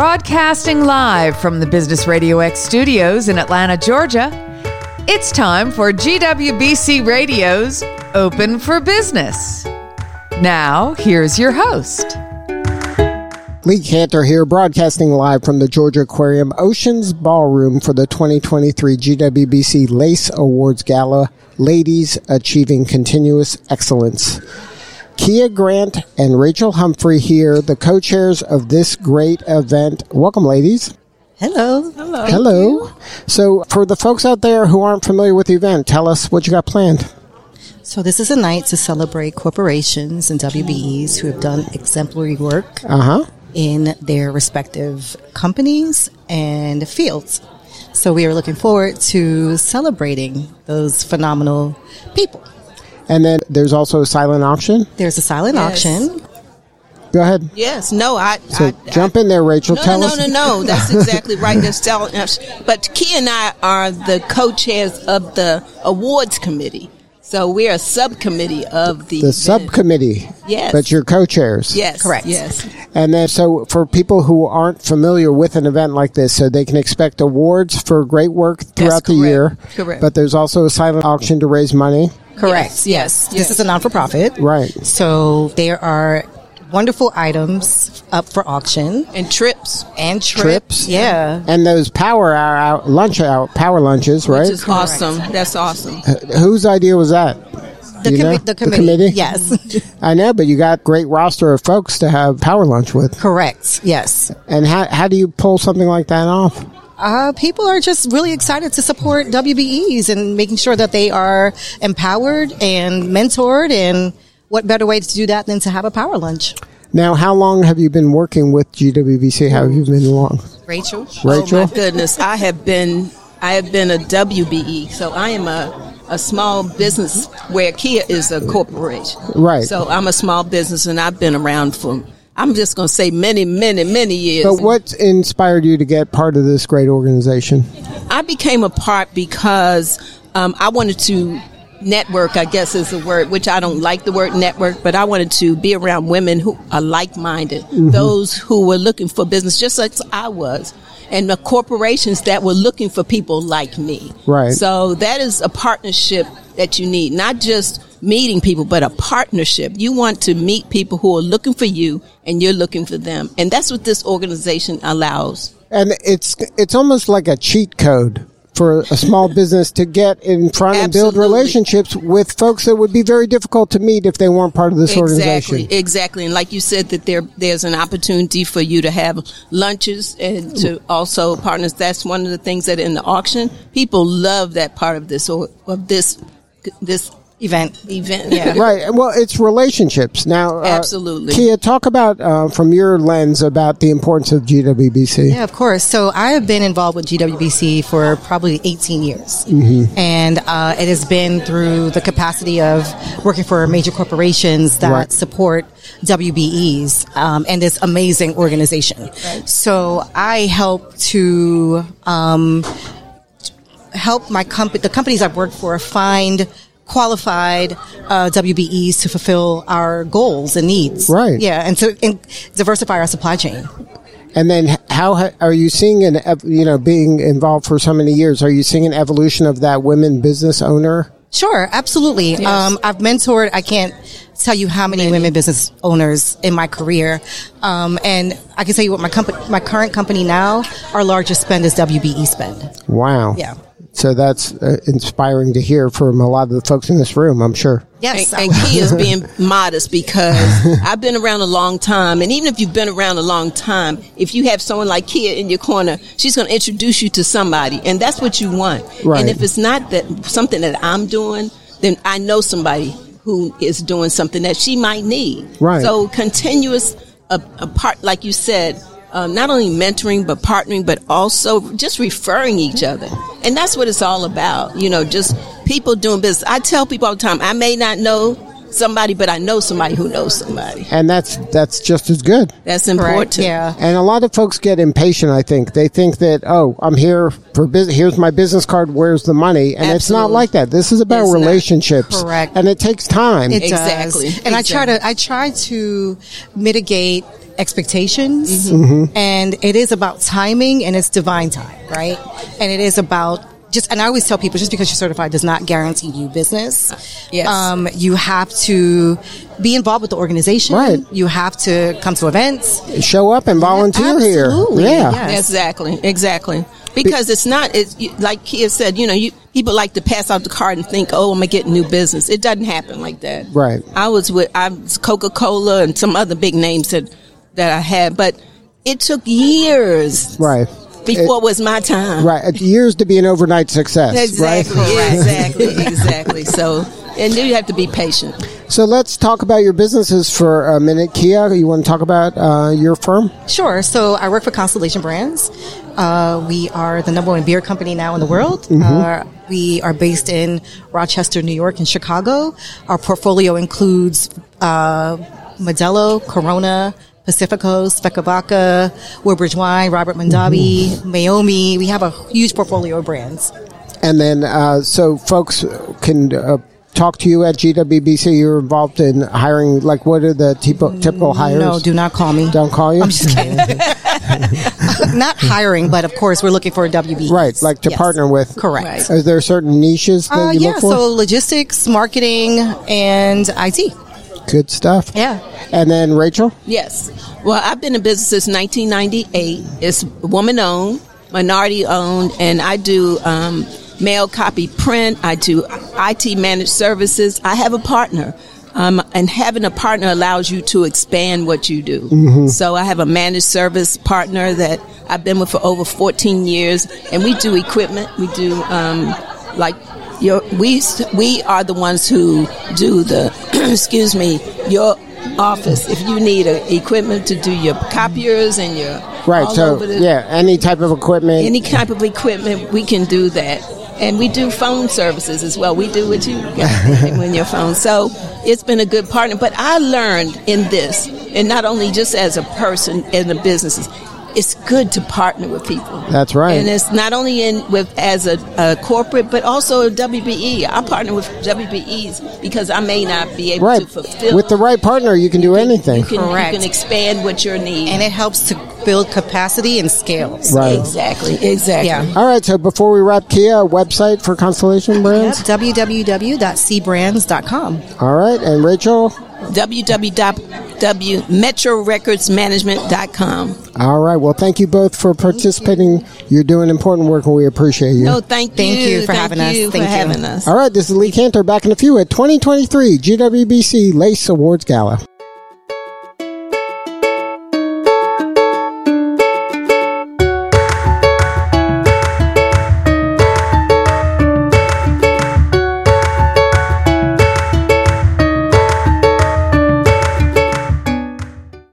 Broadcasting live from the Business Radio X studios in Atlanta, Georgia, it's time for GWBC Radio's Open for Business. Now, here's your host. Lee Cantor here, broadcasting live from the Georgia Aquarium Oceans Ballroom for the 2023 GWBC Lace Awards Gala, Ladies Achieving Continuous Excellence. Kia Grant and Rachel Humphrey here, the co-chairs of this great event. Welcome, ladies. Hello. Hello. Hello. So for the folks out there who aren't familiar with the event, tell us what you got planned. So this is a night to celebrate corporations and WBEs who have done exemplary work in their respective companies and fields. So we are looking forward to celebrating those phenomenal people. And then there's also a silent auction. There's a silent auction. Go ahead. Yes. No, jump in there, Rachel. Tell us. No. That's exactly right. But Kia and I are the co-chairs of the awards committee. So we're a subcommittee of the event. Subcommittee. Yes. But you're co-chairs. Yes. Correct. Yes. And then, so for people who aren't familiar with an event like this, so they can expect awards for great work throughout the year. Correct. But there's also a silent auction to raise money. Correct. Yes. This is a non-for-profit. Right. So there are wonderful items up for auction. And trips. Yeah. And those power lunches, right? Which is awesome. That's awesome. Whose idea was that? The committee. Yes. I know, but you got great roster of folks to have power lunch with. Correct. Yes. And how do you pull something like that off? People are just really excited to support WBEs and making sure that they are empowered and mentored, and what better way to do that than to have a power lunch? Now, how long have you been working with GWBC? How have you been long? Rachel? Oh my goodness. I have been a WBE, so I am a small business where Kia is a corporation. Right. So I'm a small business, and I've been around for, I'm just going to say many, many, many years. But what inspired you to get part of this great organization? I became a part because I wanted to network, I guess is the word, which I don't like the word network, but I wanted to be around women who are like-minded, those who were looking for business just like I was, and the corporations that were looking for people like me. Right. So that is a partnership that you need, not just meeting people, but a partnership. You want to meet people who are looking for you, and you're looking for them. And that's what this organization allows. And it's almost like a cheat code for a small business to get in front and build relationships with folks that would be very difficult to meet if they weren't part of this organization. Exactly. And like you said, that there's an opportunity for you to have lunches and to also partners. That's one of the things that in the auction, people love that part of this event. Yeah. Right. Well, it's relationships. Now, absolutely. Kia, talk about, from your lens, about the importance of GWBC. Yeah, of course. So I have been involved with GWBC for probably 18 years. And it has been through the capacity of working for major corporations that support WBEs and this amazing organization. Right. So I help to help the companies I've worked for find qualified WBEs to fulfill our goals and needs. Right. Yeah, and to diversify our supply chain. And then how are you seeing being involved for so many years, are you seeing an evolution of that women business owner? Sure, absolutely. Yes. I've mentored, I can't tell you how many women business owners in my career. And I can tell you what my current company now, our largest spend is WBE spend. Wow. Yeah. So that's inspiring to hear from a lot of the folks in this room, I'm sure. Yes. And Kia is being modest because I've been around a long time. And even if you've been around a long time, if you have someone like Kia in your corner, she's going to introduce you to somebody. And that's what you want. Right. And if it's not something that I'm doing, then I know somebody who is doing something that she might need. Right. So continuous, a part, like you said, not only mentoring, but partnering, but also just referring each other. And that's what it's all about. Just people doing business. I tell people all the time, I may not know somebody, but I know somebody who knows somebody. And that's just as good. That's important. Right. Yeah. And a lot of folks get impatient, I think. They think that, I'm here for business. Here's my business card. Where's the money? And It's not like that. This is about relationships. Correct. And it takes time. It exactly. does. And I try to mitigate expectations, Mm-hmm. and it is about timing, and it's divine time, right? And it is about and I always tell people, just because you're certified does not guarantee you business. Yes. You have to be involved with the organization. Right. You have to come to events. Show up and volunteer here. Absolutely. Yeah. Yes. Exactly. Because it's not, like Kia said, people like to pass out the card and think, oh, I'm going to get new business. It doesn't happen like that. Right. I was Coca-Cola and some other big names that I had, but it took years. Right. Before it was my time. Right. Years to be an overnight success. Exactly. Right? Exactly. So, and then you have to be patient. So let's talk about your businesses for a minute. Kia, you want to talk about your firm? Sure. So I work for Constellation Brands. We are the #1 beer company now in the world. We are based in Rochester, New York, and Chicago. Our portfolio includes Modelo, Corona, Pacifico, Svekavaka, Woodbridge Wine, Robert Mondavi, Maomi. We have a huge portfolio of brands. And then, so folks can talk to you at GWBC. You're involved in hiring, like what are the typical hires? No, do not call me. Don't call you? I'm just kidding. Not hiring, but of course we're looking for a WB. Right, like to partner with. Correct. Right. Are there certain niches that you look for? So logistics, marketing, and IT. Good stuff. Yeah. And then Rachel? Yes. Well, I've been in business since 1998. It's woman-owned, minority-owned, and I do mail, copy, print. I do IT managed services. I have a partner. And having a partner allows you to expand what you do. So I have a managed service partner that I've been with for over 14 years, and we do equipment. We do we are the ones who do the your office. If you need equipment to do your copiers and your any type of equipment. Any type of equipment, we can do that. And we do phone services as well. We do what you got when your phone. So it's been a good partner. But I learned in this, and not only just as a person in the businesses, it's good to partner with people. That's right. And it's not only as a corporate, but also a WBE. I partner with WBEs because I may not be able to fulfill. With the right partner, you can do anything. Correct. You can expand what your need. And it helps to build capacity and scale. So. Right. Exactly. Yeah. All right, so before we wrap, Kia, a website for Constellation Brands? Yep, www.cbrands.com. All right, and Rachel? www.metrorecordsmanagement.com. All right, well, thank you both for participating. You're doing important work, and we appreciate you. No, thank you for having us. Thank you for having us. All right, this is Lee Cantor back in a few at 2023 GWBC Lace Awards Gala.